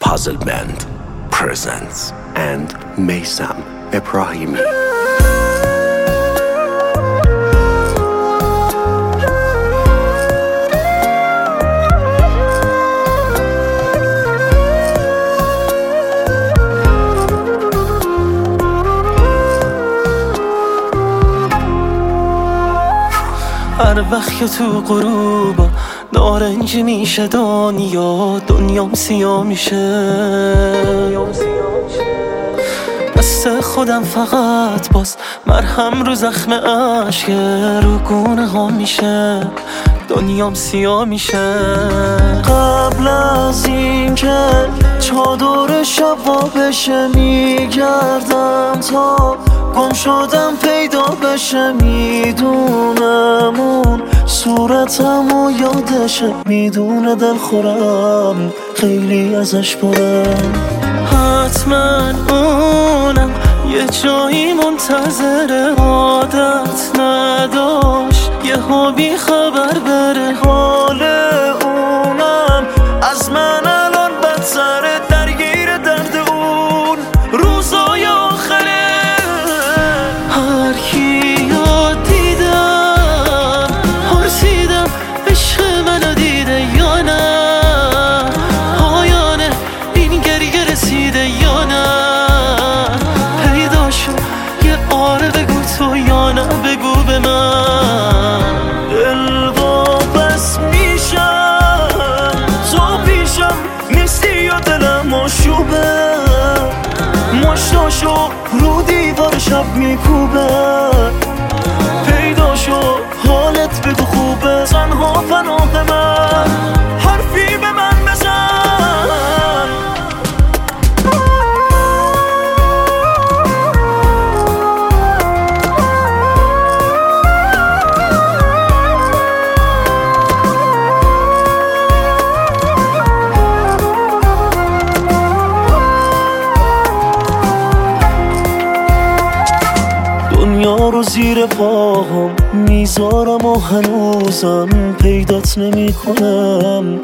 Puzzle Band presents and Maysam Ebrahimi. هر وقت که تو غروبا نارنجی میشه دنیام سیاه میشه. دست خودم فقط باز مرهم رو زخم عشق رو گونه ها میشه. دنیام سیاه میشه. قبل از این که چادر شب بشه میگردم تا گم شدم پیدا بشه. میدونم اون صورتمو یادشه. میدونه دل خورم خیلی ازش برم. حتما اونم یه جایی منتظر عادت نداشت یه ها بی خبر بره. حال اونم از من الان بدتره. درگیر درد اون روزای آخره. هر کیو دیدم پرسیدم عشق منو دیده یا نه. پایانه این گریه رسیده یا نه. پیدا شد یه آره بگو تو یا نه بگو به من. دل واپس میشم تو پیشم نیستی یا دلم آشوبه. مشتاشو رو دیوار شب میکوبه. پیدا شو حالت بگو خوبه. تنها پناه من حرفی به من بزن. دنیا رو زیر پاهم میذارم و هنوزم پیدات نمی کنم.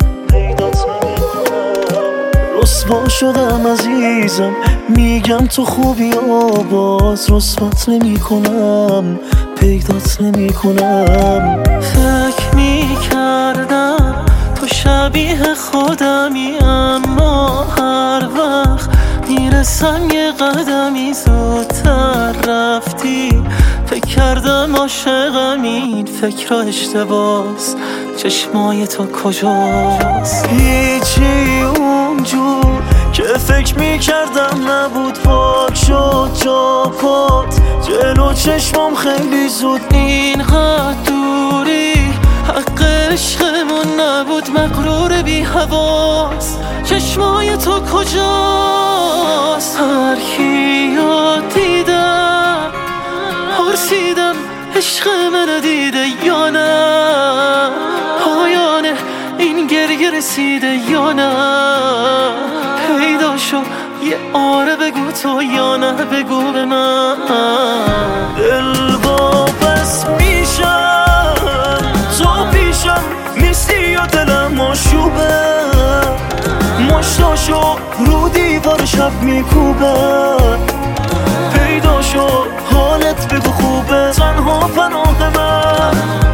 رسوا شدم عزیزم میگم تو خوبی باز رسوات نمی کنم. پیدات نمی کنم. فکر میکردم تو شبیه خودمی اما هر وقت میرسم یه قدمی زودتر رفتی. فکر کردم عاشقم این فکر اشتباس. چشمای تو کجاست؟ هیچی اونجور که فکر میکردم نبود. پاک شد جا پات جلو چشمام خیلی زود. اینقدر دوری حق عشقمون نبود. مغرور بی حواس چشمای تو کجاست؟ هر کیو دیدم پرسیدم عشق منو دیده یا نه. پایانه این گریه رسیده یا نه. پیدا شو یه آره بگو تو یا نه بگو به من. دل واپس میشم تو پیشم نیستی یا دلم آشوبه. مشتاشو رو دیوار شب میکوبه. پیدا شو حالت بگو خوبه. تنها پناه من